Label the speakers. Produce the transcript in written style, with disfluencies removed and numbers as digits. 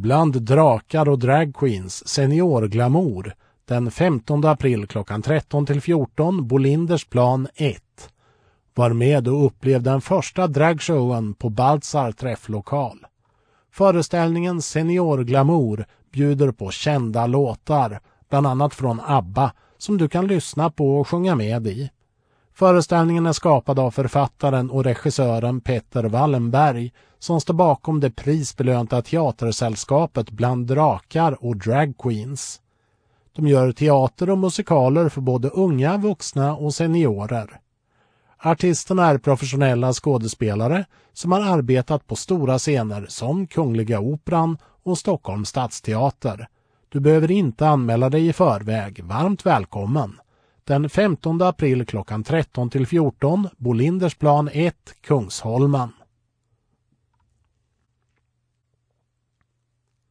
Speaker 1: Bland drakar och dragqueens seniorglamour den 15 april klockan 13 till 14 Bolindersplan 1. Var med och upplev den första dragshowen på Baltzar träfflokal. Föreställningen Seniorglamour bjuder på kända låtar, bland annat från ABBA, som du kan lyssna på och sjunga med i. Föreställningen är skapad av författaren och regissören Peter Wallenberg som står bakom det prisbelönta teatersällskapet Bland drakar och dragqueens. De gör teater och musikaler för både unga, vuxna och seniorer. Artisterna är professionella skådespelare som har arbetat på stora scener som Kungliga Operan och Stockholms stadsteater. Du behöver inte anmäla dig i förväg. Varmt välkommen! Den 15 april klockan 13 till 14 Bolindersplan 1 Kungsholmen.